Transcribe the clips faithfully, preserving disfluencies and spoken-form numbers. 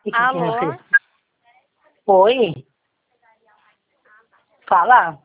Que que tem Alô? você? Oi? Fala.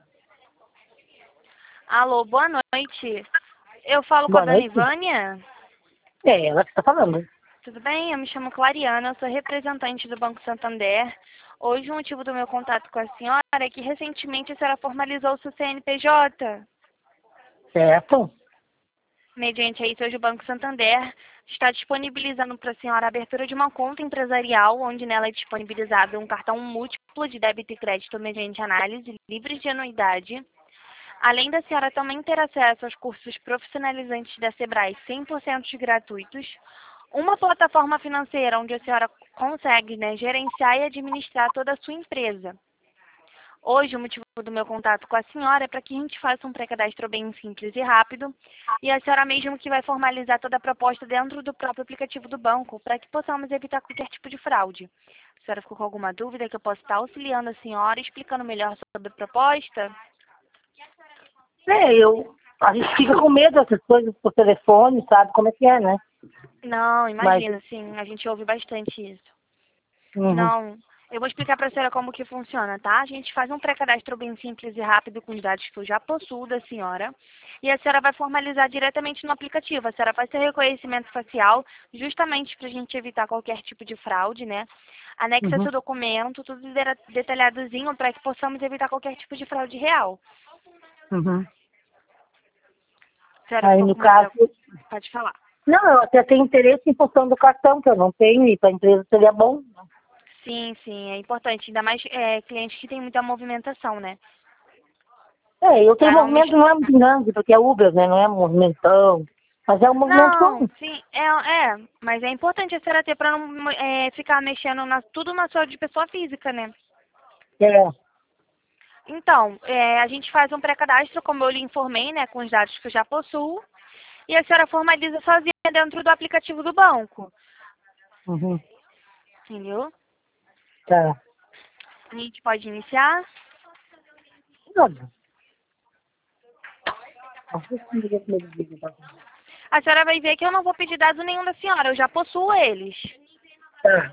Alô, boa noite. Eu falo com a Boa dona noite. Ivânia? É ela que tá falando. Tudo bem? Eu me chamo Clariana, eu sou representante do Banco Santander. Hoje o motivo do meu contato com a senhora é que recentemente a senhora formalizou o seu C N P J. Certo? Mediante isso, hoje o Banco Santander está disponibilizando para a senhora a abertura de uma conta empresarial, onde nela é disponibilizado um cartão múltiplo de débito e crédito mediante análise, livres de anuidade. Além da senhora também ter acesso aos cursos profissionalizantes da Sebrae cem por cento gratuitos, uma plataforma financeira onde a senhora consegue, né, gerenciar e administrar toda a sua empresa. Hoje, o motivo do meu contato com a senhora é para que a gente faça um pré-cadastro bem simples e rápido, e a senhora mesmo que vai formalizar toda a proposta dentro do próprio aplicativo do banco, para que possamos evitar qualquer tipo de fraude. A senhora ficou com alguma dúvida que eu possa estar auxiliando a senhora, explicando melhor sobre a proposta? É, eu... A gente fica com medo dessas coisas por telefone, sabe como é que é, né? Não, Mas... imagina, sim, a gente ouve bastante isso. Uhum. Não, eu vou explicar para a senhora como que funciona, tá? A gente faz um pré-cadastro bem simples e rápido com os dados que eu já possuo da senhora. E a senhora vai formalizar diretamente no aplicativo. A senhora faz seu reconhecimento facial, justamente para a gente evitar qualquer tipo de fraude, né? Anexa Uhum. seu documento, tudo dera- detalhadozinho para que possamos evitar qualquer tipo de fraude real. Uhum. A senhora Aí, ficou no com uma... caso... preo- Pode falar. Não, eu até tenho interesse em função do cartão, que eu não tenho, e para a empresa seria bom. Sim, sim, é importante. Ainda mais é, clientes que têm muita movimentação, né? É, eu tenho Para não movimento, deixar... não é muito grande, porque é Uber, né? Não é movimentão. Mas é um movimento Não, bom. sim, é, é, mas é importante a senhora ter para não é, ficar mexendo na, tudo na sua de pessoa física, né? É. Então, é, a gente faz um pré-cadastro, como eu lhe informei, né, com os dados que eu já possuo, e a senhora formaliza sozinha dentro do aplicativo do banco, Uhum. entendeu? Tá. A gente pode iniciar. Olha. A senhora vai ver que eu não vou pedir dado nenhum da senhora, eu já possuo eles. Tá.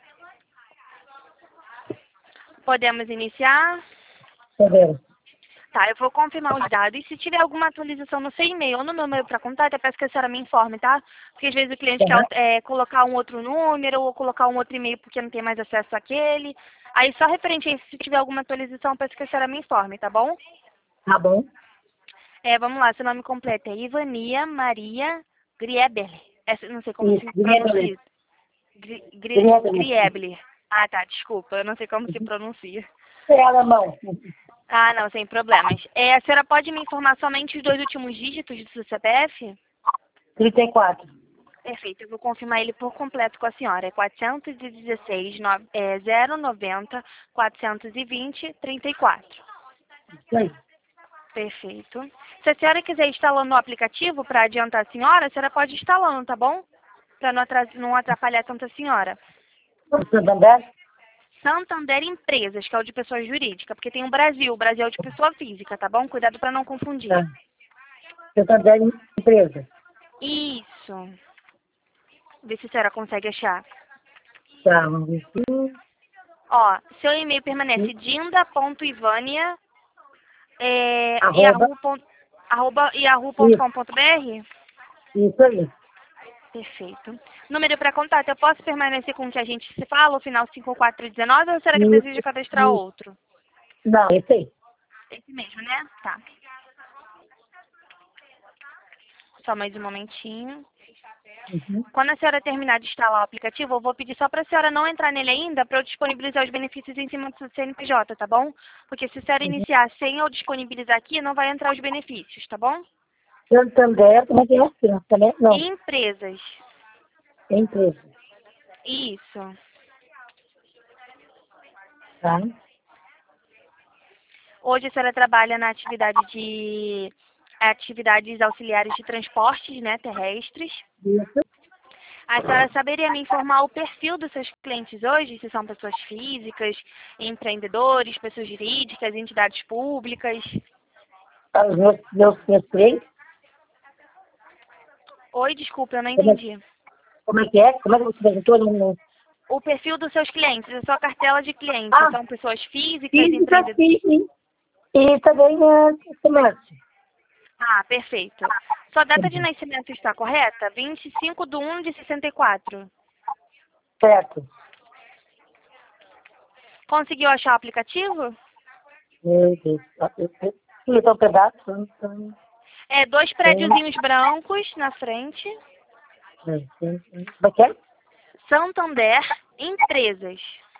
Podemos iniciar? Tá vendo? Tá, eu vou confirmar os dados. E se tiver alguma atualização no seu e-mail ou no meu e-mail para contato, eu peço que a senhora me informe, tá? Porque às vezes o cliente quer Aham. é, colocar um outro número ou colocar um outro e-mail porque não tem mais acesso àquele. Aí só referente a isso, se tiver alguma atualização, eu peço que a senhora me informe, tá bom? Tá bom. É, vamos lá, seu nome completo é Ivania Maria Grieber. Essa, não sei como Isso, se Grêmio. pronuncia. Gri, Gri, Grêmio. Griebler. Ah, tá, desculpa, eu não sei como se pronuncia. É alemão. Ah, não, sem problemas. É, a senhora pode me informar somente os dois últimos dígitos do seu C P F? trinta e quatro. Perfeito, eu vou confirmar ele por completo com a senhora. É quatrocentos e dezesseis, no- é, zero noventa, quatrocentos e vinte, trinta e quatro. Isso aí. Perfeito. Se a senhora quiser instalando o aplicativo para adiantar a senhora, a senhora pode ir instalando, tá bom? Para não, atras- não atrapalhar tanto a senhora. Santander? Santander Empresas, que é o de pessoa jurídica, porque tem o Brasil, o Brasil é o de pessoa física, tá bom? Cuidado para não confundir. Tá. Santander empresa. Isso. Vê se a senhora consegue achar. Tá, vamos ver aqui. Ó, seu e-mail permanece dinda.ivania é, Arroba. yahoo ponto- arroba Isso. yahoo.com.br? Isso aí. Perfeito. Número para contato, eu posso permanecer com o que a gente se fala, o final cinco quatro um nove, ou será que deseja Isso. cadastrar Isso. outro? Não, esse aí. Esse mesmo, né? Tá. Só mais um momentinho. Uhum. Quando a senhora terminar de instalar o aplicativo, eu vou pedir só para a senhora não entrar nele ainda para eu disponibilizar os benefícios em cima do seu C N P J, tá bom? Porque se a senhora Uhum. iniciar sem eu disponibilizar aqui, não vai entrar os benefícios, tá bom? Santander, como é que é? Santander? Não, E empresas. é empresa. Isso. Tá? Hoje a senhora trabalha na atividade de atividades auxiliares de transportes, né, terrestres. Isso. A senhora saberia me informar o perfil dos seus clientes hoje, se são pessoas físicas, empreendedores, pessoas jurídicas, entidades públicas? Para os meus, meus, meus clientes. Oi, desculpa, eu não Como é, entendi. como é que é? Como é que você perguntou? Não, não. o perfil dos seus clientes, a sua cartela de clientes, Ah, são pessoas físicas, física, empreendedoras? sim. E também é comércio. Ah, perfeito. Sua data de nascimento está correta? vinte e cinco de um de sessenta e quatro. Certo. Conseguiu achar o aplicativo? Meu Deus. Isso é um pedaço. Então, É, dois tem- prédiozinhos brancos na frente. tem- tem- tem- Como é que é? Santander, empresas.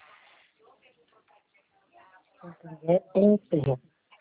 É empresa.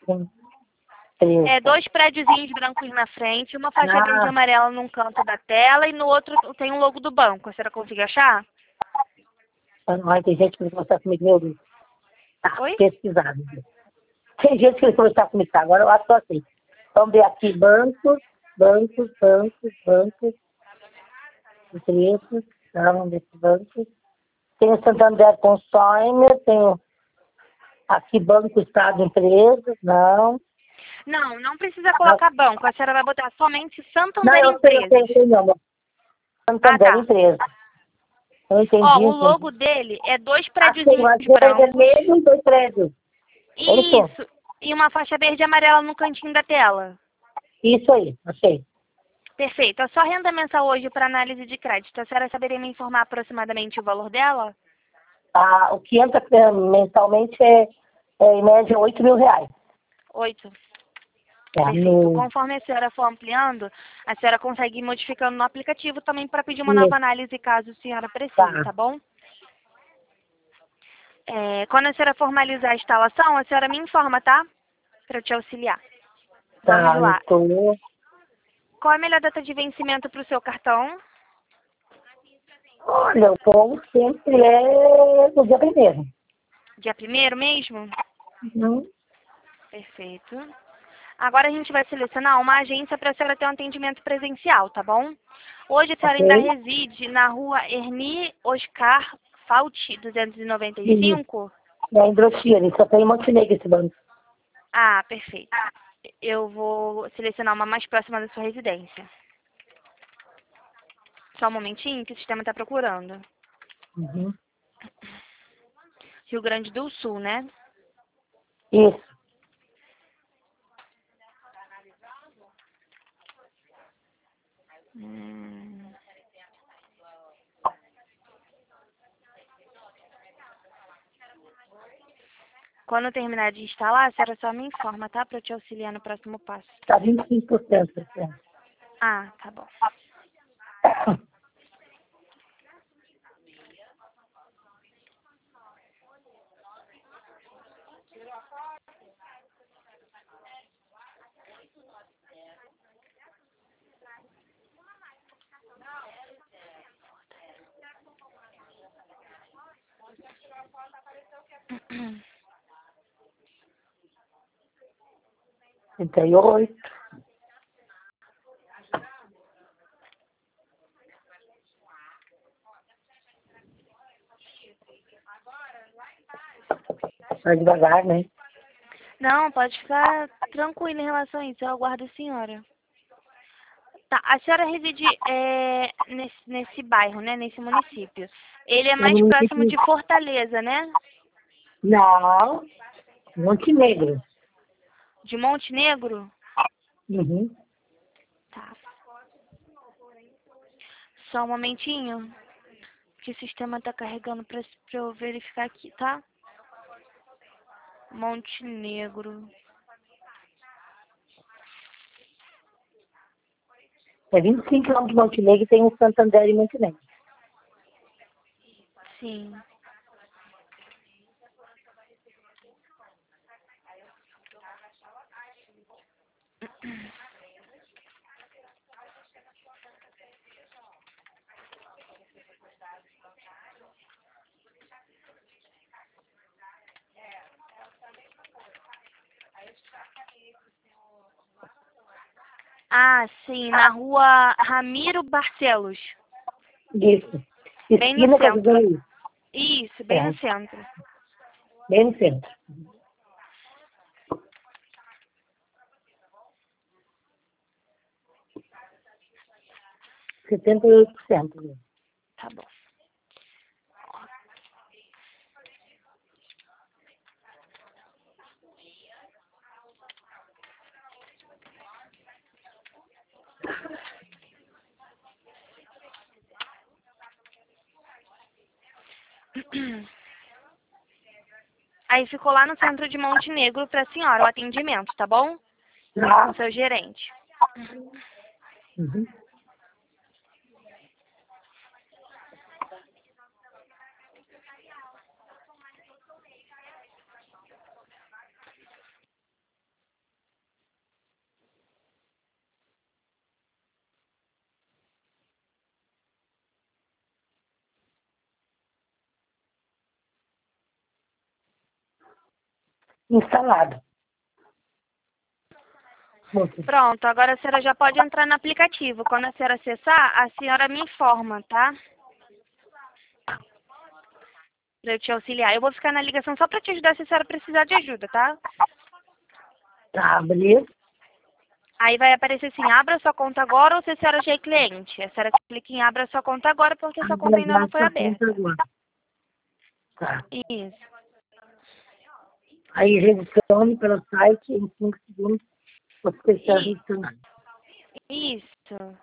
É, Empresa. dois prédiozinhos brancos na frente, uma faixa verde e Ah, amarela num canto da tela e no outro tem um logo do banco. A senhora conseguiu achar? ai, tem gente que vai conversar comigo, meu Deus. Tá, Oi? pesquisado. Tem gente que vai conversar comigo, tá? Agora eu acho assim. Vamos ver aqui, bancos, bancos, bancos, bancos, empresas, tá? Vamos ver esses bancos. Tem o Santander Consignor, tem o- aqui Banco Estado Empresas, não. Não, não precisa Não, colocar banco. A senhora vai botar somente não, Santander eu sei, eu sei, eu Empresas. sei, não. Ah, Santander tá. Empresas. Eu Ó, entendi, o entendi. logo dele é dois Achei, prédiozinhos mas é brancos. vermelho e dois prédios. É isso? Isso. E uma faixa verde e amarela no cantinho da tela. Isso aí, achei. Perfeito. A sua renda mensal hoje para análise de crédito, a senhora saberia me informar aproximadamente o valor dela? Ah, o que entra eh, mensalmente é, é, em média, oito mil reais. Oito. É, Perfeito. no, Conforme a senhora for ampliando, a senhora consegue ir modificando no aplicativo também para pedir uma nova isso, análise caso a senhora precise, tá, tá bom? É, quando a senhora formalizar a instalação, a senhora me informa, tá? Para eu te auxiliar. Vamos tá, eu lá. tô... Qual é a melhor data de vencimento para o seu cartão? Olha, o povo sempre é no dia primeiro. Dia primeiro mesmo? Uhum. Perfeito. Agora a gente vai selecionar uma agência para a senhora ter um atendimento presencial, tá bom? Hoje a senhora ainda Ok? reside na rua Erni Oscar Fauti, duzentos e noventa e E cinco? é em Brochira, só tem em Montenegro esse banco. Ah, perfeito. Eu vou selecionar uma mais próxima da sua residência. Só um momentinho que o sistema está procurando. Uhum. Rio Grande do Sul, né? Isso. Hum. Quando eu terminar de instalar, a senhora só me informa, tá? Para eu te auxiliar no próximo passo. Tá vinte e cinco por cento. Assim. Ah, tá bom. trinta e oito. Vai devagar, né? Não, pode ficar tranquila em relação a isso. Eu aguardo a senhora. Tá, a senhora reside é, nesse, nesse bairro, né? Nesse município. Ele é É mais no próximo município. de Fortaleza, né? Não, Montenegro. De Montenegro? Uhum. Tá. Só um momentinho. Que o sistema tá carregando pra, pra eu verificar aqui, tá? Montenegro. É vinte e cinco quilômetros de Montenegro e tem o Santander em Montenegro. Sim. Ah, sim, na rua Ramiro Barcelos. Isso. Bem no Esquina com a centro. Visão. Isso, bem É, no centro. bem no centro. setenta e oito por cento. Tá bom. Aí ficou lá no centro de Montenegro para a senhora o atendimento, tá bom? Tá. O seu gerente. Uhum. Instalado. Muito. Pronto, agora a senhora já pode entrar no aplicativo. Quando a senhora acessar, a senhora me informa, tá? Pra eu te auxiliar. Eu vou ficar na ligação só pra te ajudar se a senhora precisar de ajuda, tá? Tá, beleza? Aí vai aparecer assim, abra sua conta agora ou se a senhora já é cliente. A senhora clica em abra sua conta agora porque sua conta ainda não foi aberta. Agora. Tá. Isso. Aí registrando pelo site em cinco segundos você está E- registrando. Isso.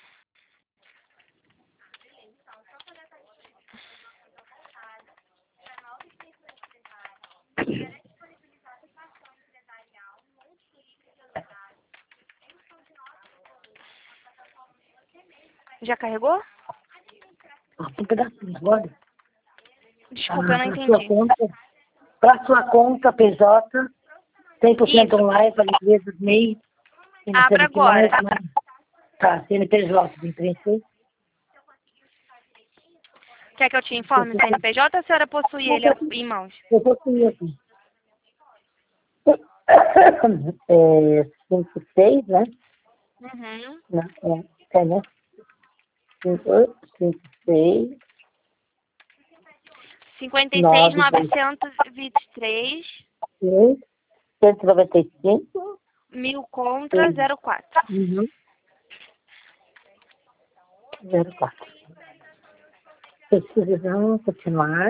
Já carregou? Um pedacinho agora. Desculpa, eu não Para sua entendi. conta, para sua conta P J, cem por cento Isso. online para empresas M E I, Abra financeira que mais, agora. mais. Tá, C N P J de empresa. Quer que eu te informe o C N P J ou a senhora possui ele em mãos? Eu vou seguir aqui. É, cinco, seis, né? Uhum. Não, é, é, né? cinco, cinco, seis, cinquenta e seis, nove, dois, novecentos e vinte e três, seis, cento e noventa e cinco, mil contra seis, zero quatro. uhum, zero quatro. Precisam continuar.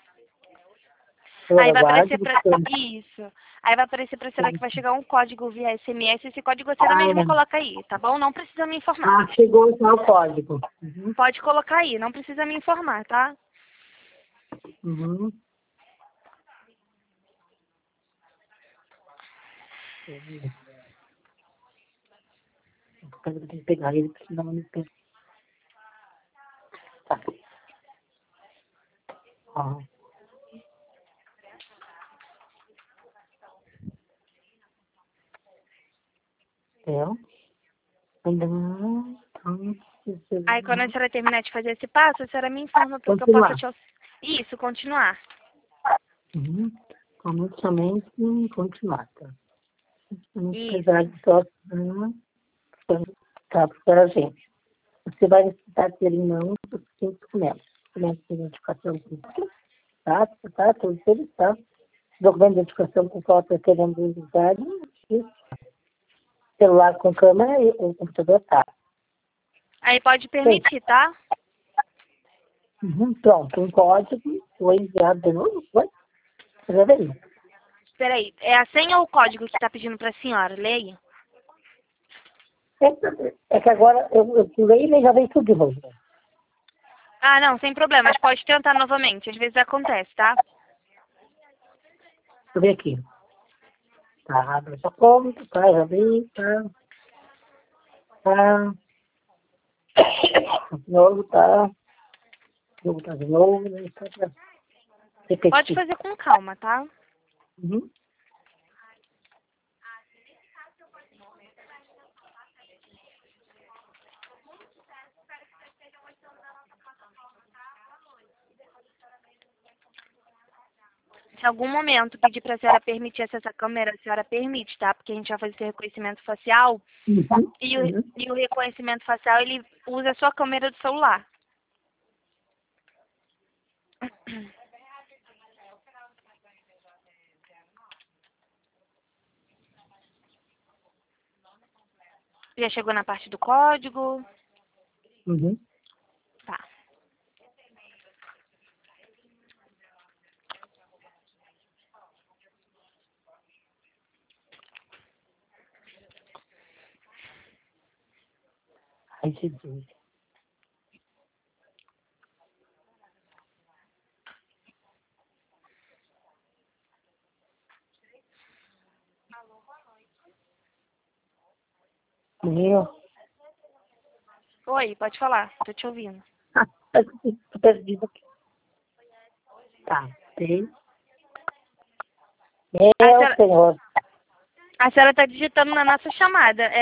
Eu Aí vai aguardo. aparecer pra... Isso. Aí vai aparecer pra senhora que vai chegar um código via S M S. Esse código a senhora Ah, mesmo coloca aí, tá bom? Não precisa me informar. ah, chegou já o código. Uhum, Pode colocar aí, não precisa me informar, tá? uhum. Eu tenho que pegar ele, porque senão não me pega. Tá. Ó, eu ainda não. Então, Aí quando a precisamos senhora terminar de fazer esse passo, a senhora me informa para que eu possa continuar. te auxiliar. Isso, continuar. Uhum. Como somente continuar, tá? Vamos Isso. precisar de só tá, para a gente. Você vai necessitar ter em mãos os seguintes documentos. Documento de identificação com tá, tá, todos eles, tá? Documento de identificação com qual pretendemos usar, e celular com câmera e o computador, tá? Aí pode Feito. permitir, tá? Uhum. Pronto, um código foi enviado de novo, foi? Você já veio. Espera aí, é a senha ou o código que está pedindo para a senhora? Leia. É, é que agora eu, eu pulei e já veio tudo de novo. Ah, não, sem problemas. Pode tentar novamente. Às vezes acontece, tá? Deixa eu ver aqui. Tá, abre essa conta, tá, já veio, tá, tá. De novo, tá. De novo, tá de novo, né? Tá pra Pode repetir. fazer com calma, tá? Uhum. Se em algum momento pedir para a senhora permitir acesso à câmera, a senhora permite, tá? Porque a gente vai fazer esse reconhecimento facial Uhum. e o, Uhum. e o reconhecimento facial, ele usa a sua câmera do celular. Já chegou na parte do código? Uhum. Tá. Ai, Jesus. Menino. Oi, pode falar. Tô te ouvindo. Ah, tô perdido aqui. Tá, três. A Meu senhora, senhor. a senhora tá digitando na nossa chamada.